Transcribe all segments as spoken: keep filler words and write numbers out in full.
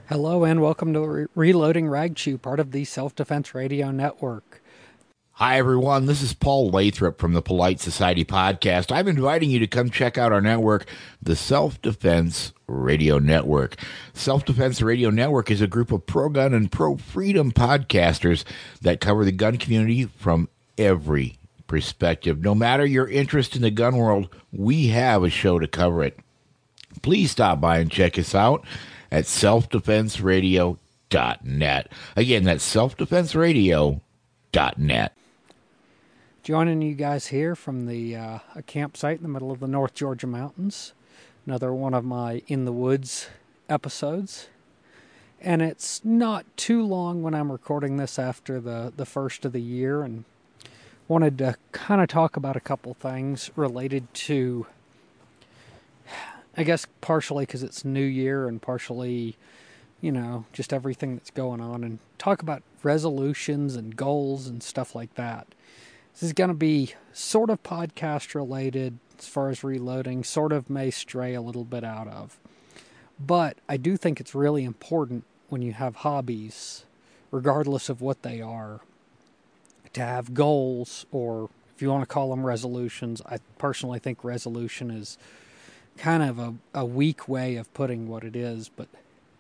Hello and welcome to Re- Reloading Ragchew, part of the Self-Defense Radio Network. Hi, everyone. This is Paul Lathrop from the Polite Society Podcast. I'm inviting you to come check out our network, the Self-Defense Radio Network. Self-Defense Radio Network is a group of pro-gun and pro-freedom podcasters that cover the gun community from every perspective. No matter your interest in the gun world, we have a show to cover it. Please stop by and check us out at self defense radio dot net. Again, that's self defense radio dot net. Joining you guys here from the uh, a campsite in the middle of the North Georgia mountains. Another one of my In the Woods episodes. And it's not too long when I'm recording this after the, the first of the year, and wanted to kind of talk about a couple things related to, I guess partially because it's New Year and partially, you know, just everything that's going on, and talk about resolutions and goals and stuff like that. This is going to be sort of podcast related as far as reloading, sort of may stray a little bit out of. But I do think it's really important when you have hobbies, regardless of what they are, to have goals, or if you want to call them resolutions. I personally think resolution is kind of a, a weak way of putting what it is, but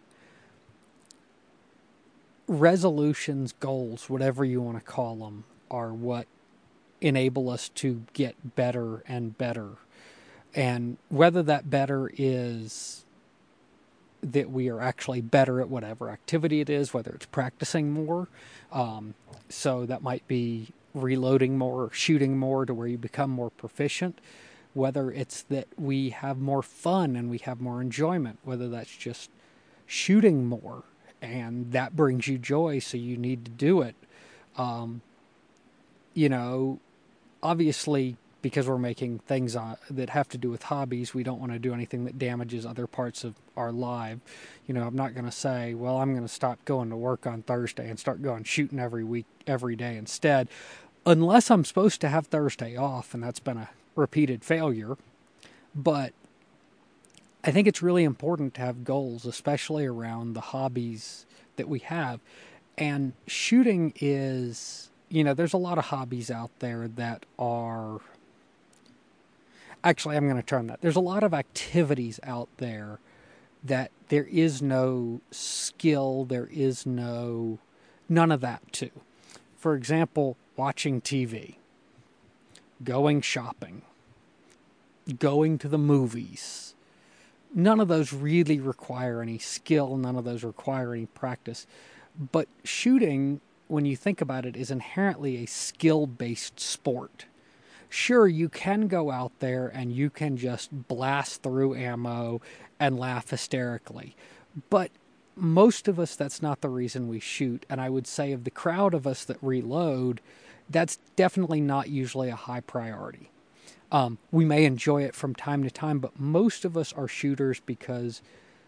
resolutions, goals, whatever you want to call them, are what enable us to get better and better. And whether that better is that we are actually better at whatever activity it is, whether it's practicing more, um, so that might be reloading more or shooting more to where you become more proficient, whether it's that we have more fun and we have more enjoyment, whether that's just shooting more and that brings you joy, so you need to do it. Um, you know, obviously, because we're making things uh, that have to do with hobbies, we don't want to do anything that damages other parts of our life. You know, I'm not going to say, well, I'm going to stop going to work on Thursday and start going shooting every week, every day instead, unless I'm supposed to have Thursday off, and that's been a repeated failure. But I think it's really important to have goals, especially around the hobbies that we have. And shooting is, you know, there's a lot of hobbies out there that are, actually, I'm going to turn that. There's a lot of activities out there that there is no skill, there is no, none of that to. For example, watching T V, going shopping, going to the movies. None of those really require any skill. None of those require any practice. But shooting, when you think about it, is inherently a skill-based sport. Sure, you can go out there and you can just blast through ammo and laugh hysterically. But most of us, that's not the reason we shoot. And I would say of the crowd of us that reload, that's definitely not usually a high priority. Um, we may enjoy it from time to time, but most of us are shooters because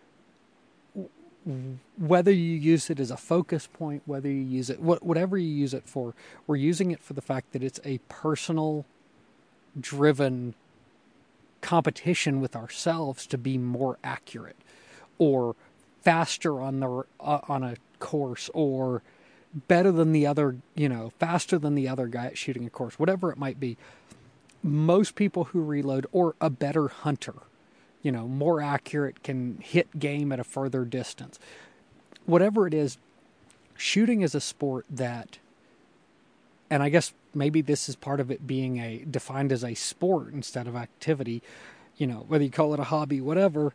w- whether you use it as a focus point, whether you use it, wh- whatever you use it for, we're using it for the fact that it's a personal driven competition with ourselves to be more accurate or faster on the uh, on a course, or better than the other, you know, faster than the other guy at shooting a course, whatever it might be. Most people who reload, or a better hunter, you know, more accurate, can hit game at a further distance. Whatever it is, shooting is a sport that, and I guess maybe this is part of it being a defined as a sport instead of activity, you know, whether you call it a hobby, whatever,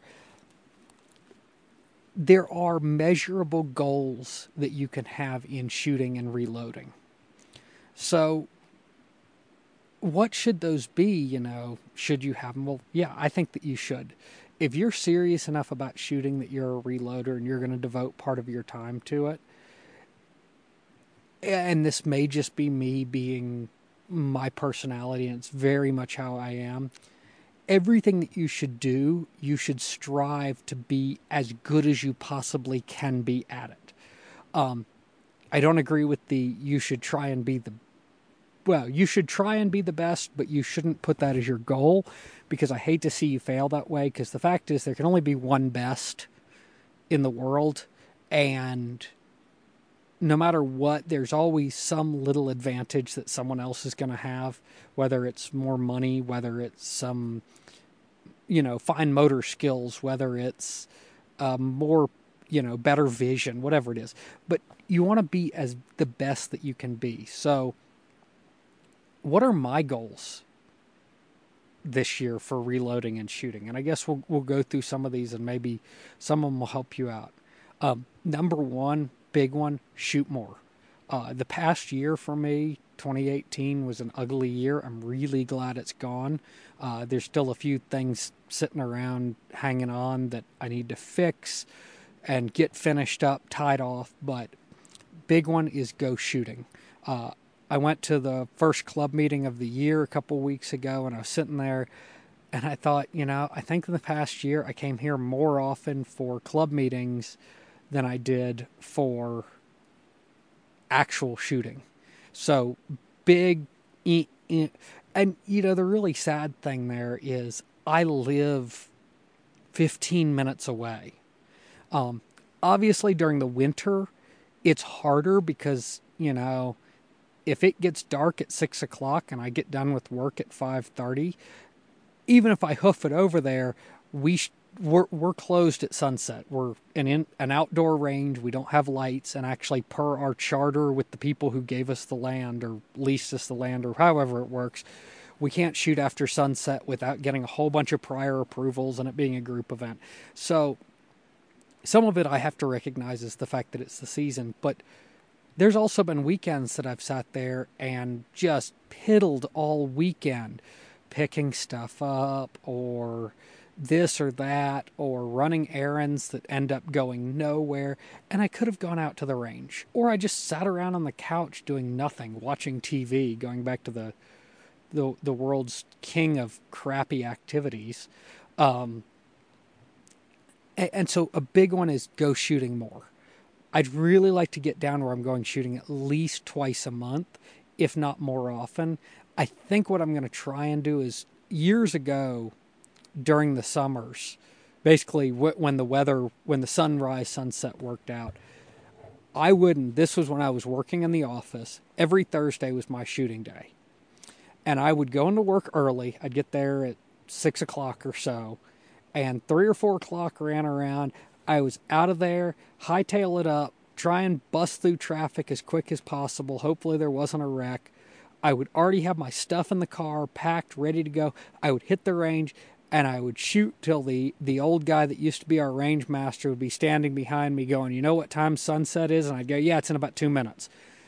there are measurable goals that you can have in shooting and reloading. So what should those be, you know, should you have them? Well, yeah, I think that you should. If you're serious enough about shooting that you're a reloader and you're going to devote part of your time to it, and this may just be me being my personality, and it's very much how I am, everything that you should do, you should strive to be as good as you possibly can be at it. Um, I don't agree with the you should try and be the well, you should try and be the best, but you shouldn't put that as your goal, because I hate to see you fail that way, because the fact is there can only be one best in the world, And no matter what, there's always some little advantage that someone else is going to have, whether it's more money, whether it's some, you know, fine motor skills, whether it's um, more, you know, better vision, whatever it is. But you want to be as the best that you can be. So what are my goals this year for reloading and shooting? And I guess we'll we'll go through some of these, and maybe some of them will help you out. Um, number one, big one, shoot more. Uh, the past year for me, twenty eighteen, was an ugly year. I'm really glad it's gone. Uh, there's still a few things sitting around hanging on that I need to fix and get finished up, tied off. But big one is go shooting. Uh, I went to the first club meeting of the year a couple weeks ago, and I was sitting there, and I thought, you know, I think in the past year I came here more often for club meetings than I did for actual shooting. So big, and you know, the really sad thing there is I live fifteen minutes away. Um, obviously during the winter, it's harder because, you know, if it gets dark at six o'clock and I get done with work at five thirty, even if I hoof it over there, we sh- we're we're closed at sunset. We're an in, an outdoor range. We don't have lights, and actually, per our charter with the people who gave us the land or leased us the land, or however it works, we can't shoot after sunset without getting a whole bunch of prior approvals and it being a group event. So some of it I have to recognize is the fact that it's the season, but there's also been weekends that I've sat there and just piddled all weekend, picking stuff up or this or that, or running errands that end up going nowhere, and I could have gone out to the range. Or I just sat around on the couch doing nothing, watching T V, going back to the the, the world's king of crappy activities. Um, and, and so a big one is go shooting more. I'd really like to get down where I'm going shooting at least twice a month, if not more often. I think what I'm going to try and do is, years ago, during the summers, basically when the weather, when the sunrise, sunset worked out, I wouldn't, this was when I was working in the office, every Thursday was my shooting day. And I would go into work early. I'd get there at six o'clock or so, and three or four o'clock ran around. I was out of there, hightail it up, try and bust through traffic as quick as possible. Hopefully there wasn't a wreck. I would already have my stuff in the car, packed, ready to go. I would hit the range, and I would shoot till the, the old guy that used to be our range master would be standing behind me going, you know what time sunset is? And I'd go, yeah, it's in about two minutes.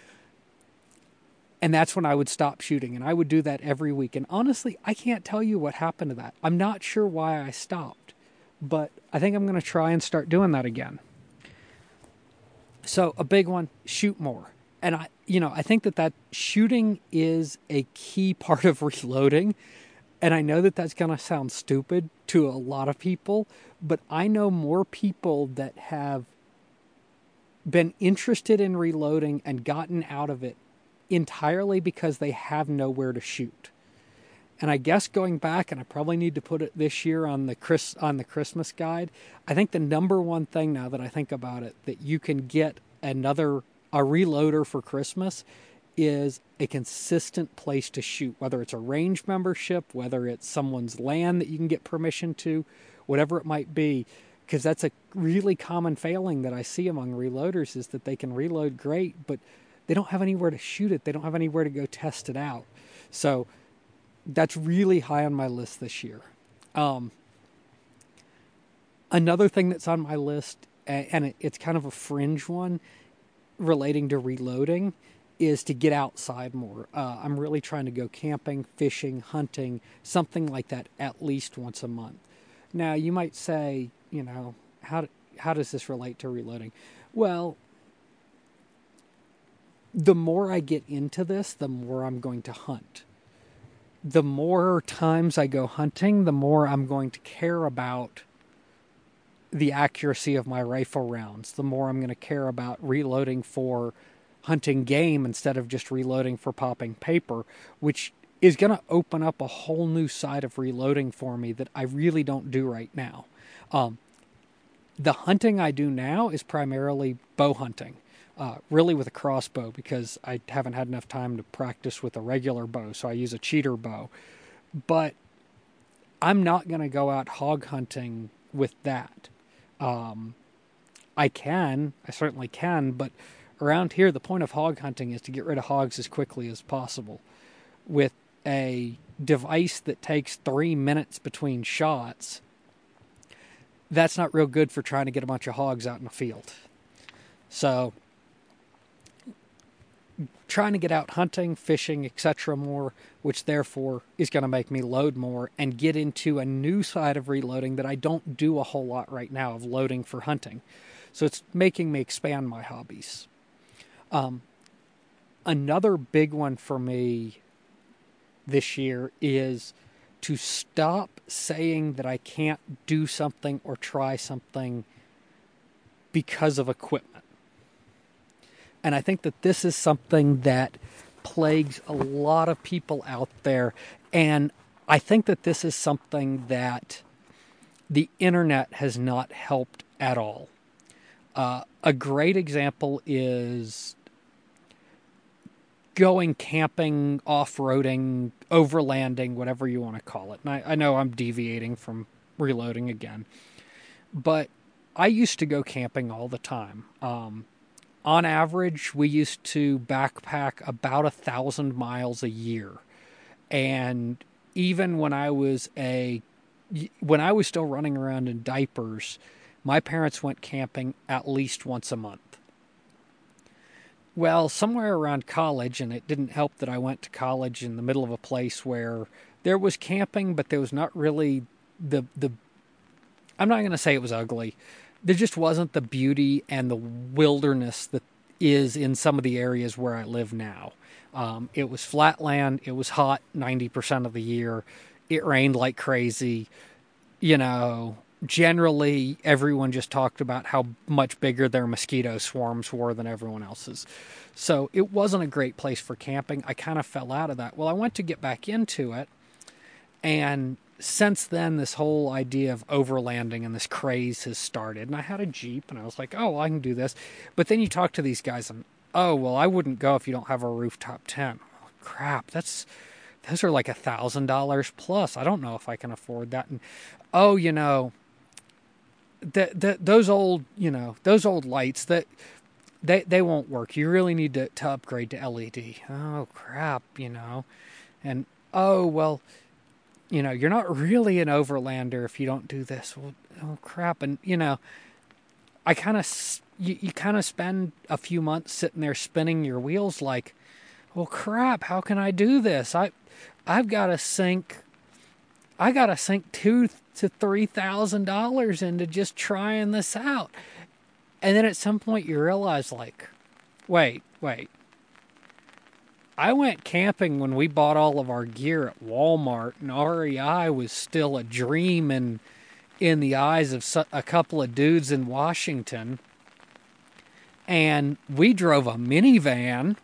And that's when I would stop shooting, and I would do that every week. And honestly, I can't tell you what happened to that. I'm not sure why I stopped, but I think I'm going to try and start doing that again. So a big one, shoot more. And I, you know, I think that that shooting is a key part of reloading. And I know that that's going to sound stupid to a lot of people, but I know more people that have been interested in reloading and gotten out of it entirely because they have nowhere to shoot. And I guess going back, and I probably need to put it this year on the Chris on the Christmas guide, I think the number one thing now that I think about it, that you can get another a reloader for Christmas, is a consistent place to shoot, whether it's a range membership, whether it's someone's land that you can get permission to, whatever it might be, because that's a really common failing that I see among reloaders, is that they can reload great, but they don't have anywhere to shoot it. They don't have anywhere to go test it out. So that's really high on my list this year. Um, another thing that's on my list, and it's kind of a fringe one relating to reloading, is to get outside more. Uh, I'm really trying to go camping, fishing, hunting, something like that at least once a month. Now, you might say, you know, how how does this relate to reloading? Well, the more I get into this, the more I'm going to hunt. The more times I go hunting, the more I'm going to care about the accuracy of my rifle rounds. The more I'm going to care about reloading for hunting game instead of just reloading for popping paper, which is going to open up a whole new side of reloading for me that I really don't do right now. Um, The hunting I do now is primarily bow hunting, uh, really with a crossbow, because I haven't had enough time to practice with a regular bow, so I use a cheater bow. But I'm not going to go out hog hunting with that. Um, I can, I certainly can, but around here, the point of hog hunting is to get rid of hogs as quickly as possible. With a device that takes three minutes between shots, that's not real good for trying to get a bunch of hogs out in the field. So, trying to get out hunting, fishing, et cetera more, which therefore is going to make me load more and get into a new side of reloading that I don't do a whole lot right now of loading for hunting. So it's making me expand my hobbies. Um, another big one for me this year is to stop saying that I can't do something or try something because of equipment. And I think that this is something that plagues a lot of people out there. And I think that this is something that the internet has not helped at all. Uh, a great example is going camping, off-roading, overlanding, whatever you want to call it. And I, I know I'm deviating from reloading again. But I used to go camping all the time. Um, on average, we used to backpack about a thousand miles a year. And even when I was a, when I was still running around in diapers, my parents went camping at least once a month. Well, somewhere around college, and it didn't help that I went to college in the middle of a place where there was camping, but there was not really the, the I'm not going to say it was ugly. There just wasn't the beauty and the wilderness that is in some of the areas where I live now. Um, it was flat land. It was hot ninety percent of the year. It rained like crazy. You know, generally everyone just talked about how much bigger their mosquito swarms were than everyone else's. So it wasn't a great place for camping. I kind of fell out of that. Well, I went to get back into it, and since then, this whole idea of overlanding and this craze has started. And I had a Jeep, and I was like, oh, I can do this. But then you talk to these guys, and, oh, well, I wouldn't go if you don't have a rooftop tent. Oh, crap, that's those are like a thousand dollars plus. I don't know if I can afford that. And, oh, you know, the, the, those old, you know, those old lights, that they, they won't work. You really need to, to upgrade to L E D. Oh, crap, you know. And, oh, well, you know, you're not really an overlander if you don't do this. Well, oh, crap. And, you know, I kind of, you, you kind of spend a few months sitting there spinning your wheels like, well, crap, how can I do this? I, I've got to sink, I got to sink two to three thousand dollars into just trying this out. And then at some point you realize, like, wait, wait. I went camping when we bought all of our gear at Walmart, and R E I was still a dream in, in the eyes of a couple of dudes in Washington. And we drove a minivan,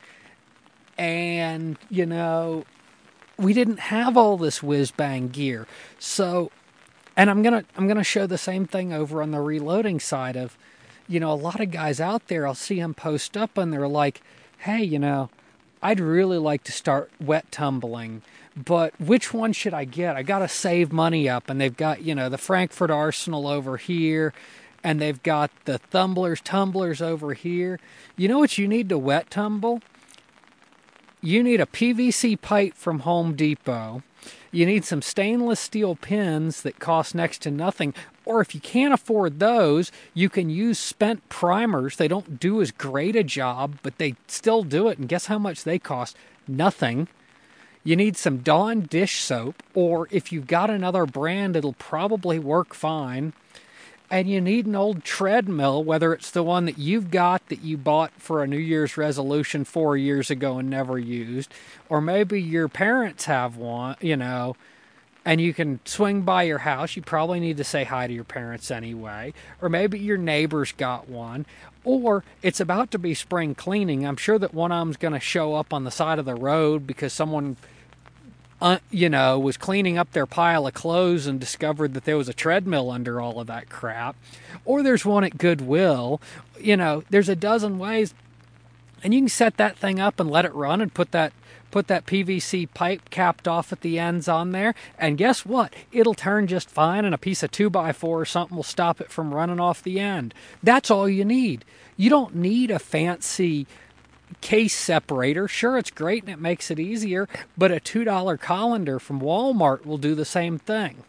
and, you know, we didn't have all this whiz-bang gear. So, and I'm gonna I'm gonna show the same thing over on the reloading side of, you know, a lot of guys out there, I'll see them post up, and they're like, hey, you know, I'd really like to start wet tumbling, but which one should I get? I got to save money up, and they've got, you know, the Frankfurt Arsenal over here, and they've got the Thumblers, Tumblers over here. You know what you need to wet tumble? You need a P V C pipe from Home Depot. You need some stainless steel pins that cost next to nothing. Or if you can't afford those, you can use spent primers. They don't do as great a job, but they still do it. And guess how much they cost? Nothing. You need some Dawn dish soap, or if you've got another brand, it'll probably work fine. And you need an old treadmill, whether it's the one that you've got that you bought for a New Year's resolution four years ago and never used, or maybe your parents have one, you know, and you can swing by your house. You probably need to say hi to your parents anyway. Or maybe your neighbor's got one. Or it's about to be spring cleaning. I'm sure that one of them's going to show up on the side of the road because someone uh, you know, was cleaning up their pile of clothes and discovered that there was a treadmill under all of that crap. Or there's one at Goodwill. You know, there's a dozen ways. And you can set that thing up and let it run and put that put that P V C pipe capped off at the ends on there. And guess what? It'll turn just fine, and a piece of two by four or something will stop it from running off the end. That's all you need. You don't need a fancy case separator. Sure, it's great and it makes it easier, but a two dollar colander from Walmart will do the same thing.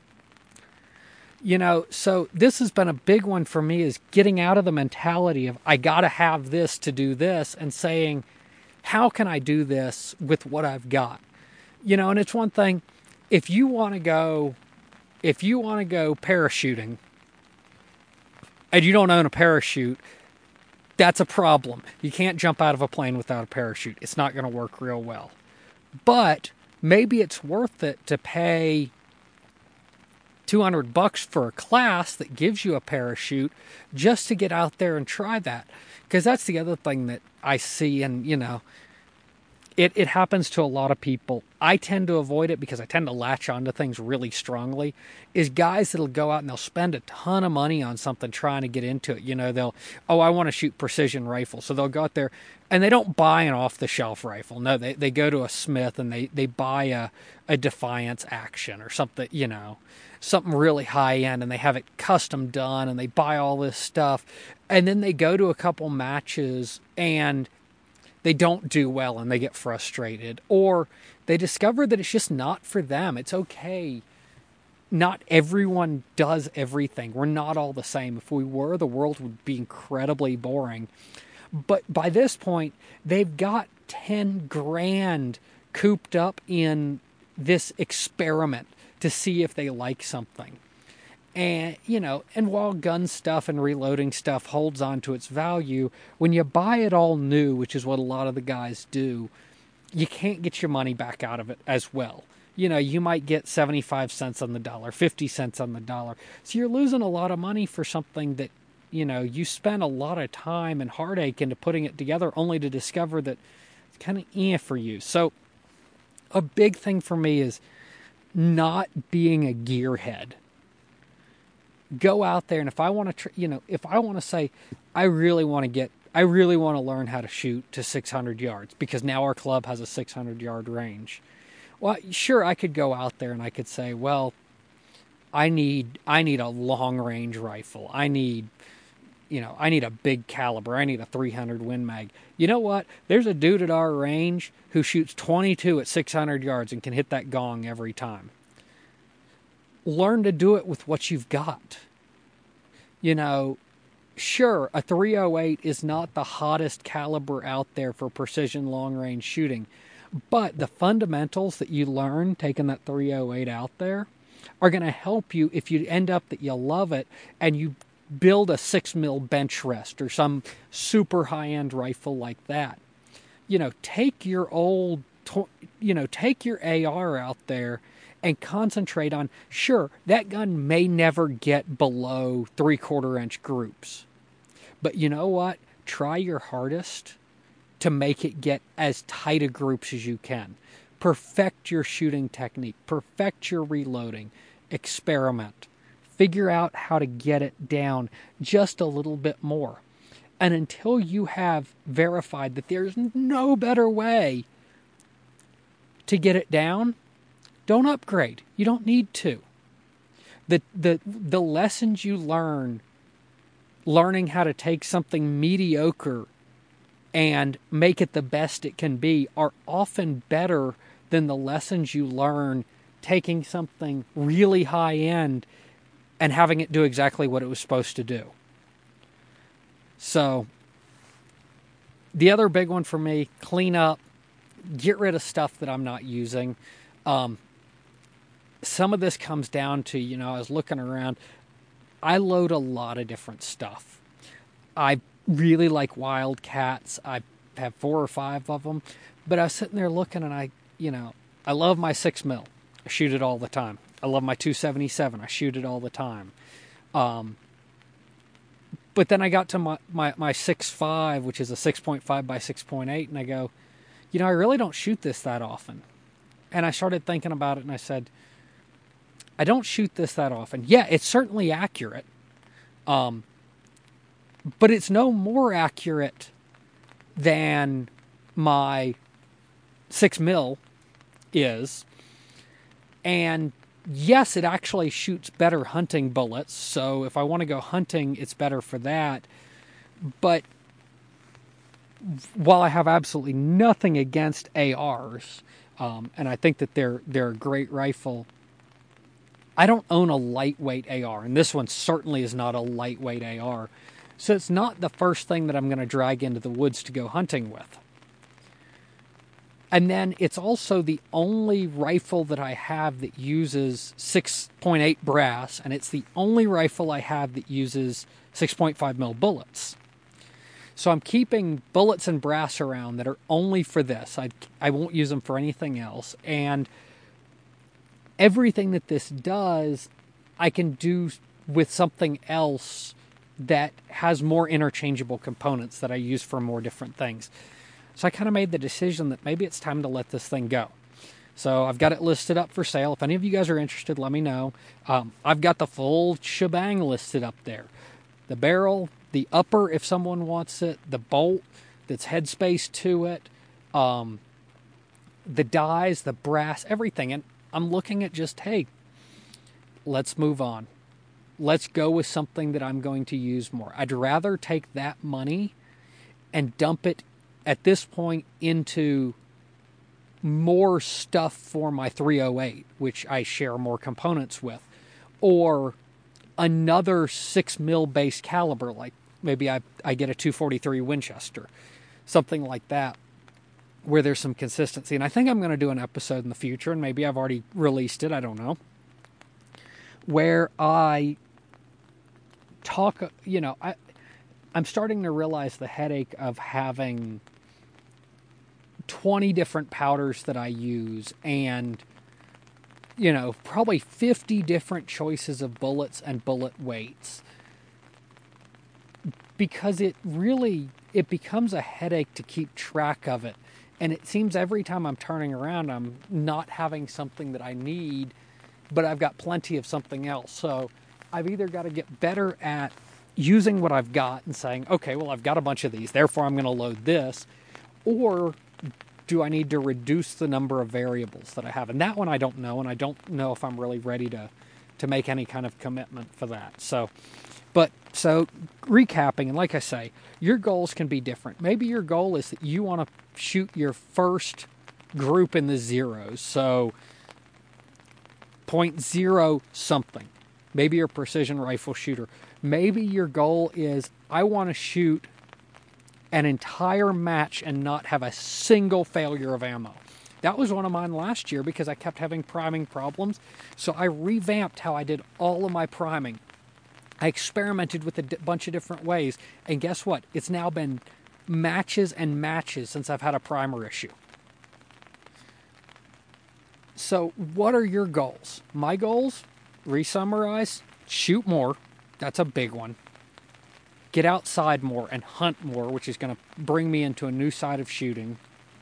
You know, so this has been a big one for me, is getting out of the mentality of I got to have this to do this, and saying, how can I do this with what I've got? You know, and it's one thing, if you want to go, if you want to go parachuting and you don't own a parachute, that's a problem. You can't jump out of a plane without a parachute. It's not going to work real well. But maybe it's worth it to pay two hundred bucks for a class that gives you a parachute just to get out there and try that. Because that's the other thing that I see, and, you know, it, it happens to a lot of people. I tend to avoid it because I tend to latch onto things really strongly, is guys that'll go out and they'll spend a ton of money on something trying to get into it. You know, they'll, oh, I want to shoot precision rifle. So they'll go out there and they don't buy an off-the-shelf rifle. No, they, they go to a Smith and they, they buy a, a Defiance Action or something, you know, something really high-end, and they have it custom done, and they buy all this stuff. And then they go to a couple matches and they don't do well and they get frustrated, or they discover that it's just not for them. It's okay. Not everyone does everything. We're not all the same. If we were, the world would be incredibly boring. But by this point, they've got ten grand cooped up in this experiment to see if they like something. And, you know, and while gun stuff and reloading stuff holds on to its value, when you buy it all new, which is what a lot of the guys do, you can't get your money back out of it as well. You know, you might get seventy-five cents on the dollar, fifty cents on the dollar. So you're losing a lot of money for something that, you know, you spend a lot of time and heartache into putting it together, only to discover that it's kind of eh for you. So a big thing for me is not being a gearhead. Go out there, and if I want to, tr- you know, if I want to say, I really want to get, I really want to learn how to shoot to six hundred yards, because now our club has a six hundred yard range. Well, sure, I could go out there and I could say, well, I need, I need a long range rifle. I need, you know, I need a big caliber. I need a three hundred Win Mag. You know what? There's a dude at our range who shoots twenty-two at six hundred yards and can hit that gong every time. Learn to do it with what you've got. You know, sure, a three oh eight is not the hottest caliber out there for precision long-range shooting, but the fundamentals that you learn taking that three oh eight out there are going to help you if you end up that you love it and you build a six mil bench rest or some super high-end rifle like that. You know, take your old, you know, take your A R out there and concentrate on, sure, that gun may never get below three-quarter inch groups. But you know what? Try your hardest to make it get as tight a groups as you can. Perfect your shooting technique. Perfect your reloading. Experiment. Figure out how to get it down just a little bit more. And until you have verified that there's no better way to get it down, don't upgrade. You don't need to. The, the, the lessons you learn, learning how to take something mediocre and make it the best it can be, are often better than the lessons you learn taking something really high-end and having it do exactly what it was supposed to do. So, the other big one for me, clean up, get rid of stuff that I'm not using. Um, some of this comes down to, you know, I was looking around. I load a lot of different stuff. I really like Wildcats. I have four or five of them. But I was sitting there looking, and I, you know, I love my six mil. I shoot it all the time. I love my two seventy-seven. I shoot it all the time. Um, but then I got to my, my, my six five, which is a six point five by six point eight, and I go, you know, I really don't shoot this that often. And I started thinking about it, and I said, I don't shoot this that often. Yeah, it's certainly accurate. Um, but it's no more accurate than my six mil is. And yes, it actually shoots better hunting bullets. So if I want to go hunting, it's better for that. But while I have absolutely nothing against A Rs, um, and I think that they're they're a great rifle, I don't own a lightweight A R, and this one certainly is not a lightweight A R. So it's not the first thing that I'm going to drag into the woods to go hunting with. And then it's also the only rifle that I have that uses six point eight brass, and it's the only rifle I have that uses six point five mil bullets. So I'm keeping bullets and brass around that are only for this. I, I won't use them for anything else. And everything that this does, I can do with something else that has more interchangeable components that I use for more different things. So I kind of made the decision that maybe it's time to let this thing go. So I've got it listed up for sale. If any of you guys are interested, let me know. Um, I've got the full shebang listed up there. The barrel, the upper if someone wants it, the bolt that's headspace to it, um, the dies, the brass, everything. And I'm looking at just, hey, let's move on. Let's go with something that I'm going to use more. I'd rather take that money and dump it at this point into more stuff for my three oh eight, which I share more components with, or another six mil base caliber, like maybe I, I get a two forty-three Winchester, something like that, where there's some consistency. And I think I'm going to do an episode in the future, and maybe I've already released it, I don't know, where I talk, you know, I, I'm starting to realize the headache of having twenty different powders that I use and, you know, probably fifty different choices of bullets and bullet weights. Because it really, it becomes a headache to keep track of it. And it seems every time I'm turning around, I'm not having something that I need, but I've got plenty of something else. So I've either got to get better at using what I've got and saying, okay, well, I've got a bunch of these, therefore I'm going to load this, or do I need to reduce the number of variables that I have? And that one I don't know, and I don't know if I'm really ready to, to make any kind of commitment for that. So, but, so, recapping, and like I say, your goals can be different. Maybe your goal is that you want to shoot your first group in the zeros, so point zero something. Maybe you're a precision rifle shooter. Maybe your goal is, I want to shoot an entire match and not have a single failure of ammo. That was one of mine last year because I kept having priming problems. So I revamped how I did all of my priming. I experimented with a d- bunch of different ways. And guess what? It's now been matches and matches since I've had a primer issue. So what are your goals? My goals, re-summarize, shoot more. That's a big one. Get outside more and hunt more, which is going to bring me into a new side of shooting.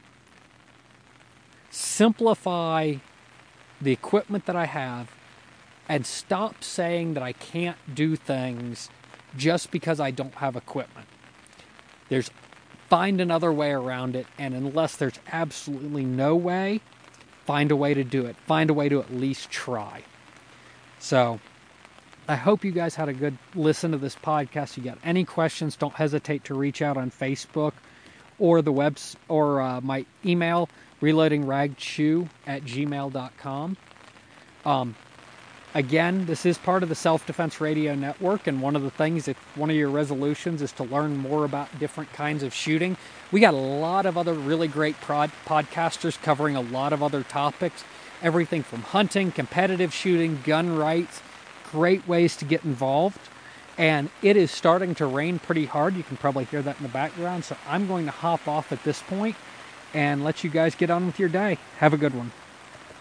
Simplify the equipment that I have and stop saying that I can't do things just because I don't have equipment. There's find another way around it, and unless there's absolutely no way, find a way to do it. Find a way to at least try. So I hope you guys had a good listen to this podcast. You got any questions, don't hesitate to reach out on Facebook or the webs or uh, my email, reloadingragchew at gmail dot com. Um, again, this is part of the Self-Defense Radio Network, and one of the things, if one of your resolutions is to learn more about different kinds of shooting, we got a lot of other really great prod- podcasters covering a lot of other topics, everything from hunting, competitive shooting, gun rights, great ways to get involved. And it is starting to rain pretty hard. You can probably hear that in the background. So I'm going to hop off at this point and let you guys get on with your day. Have a good one.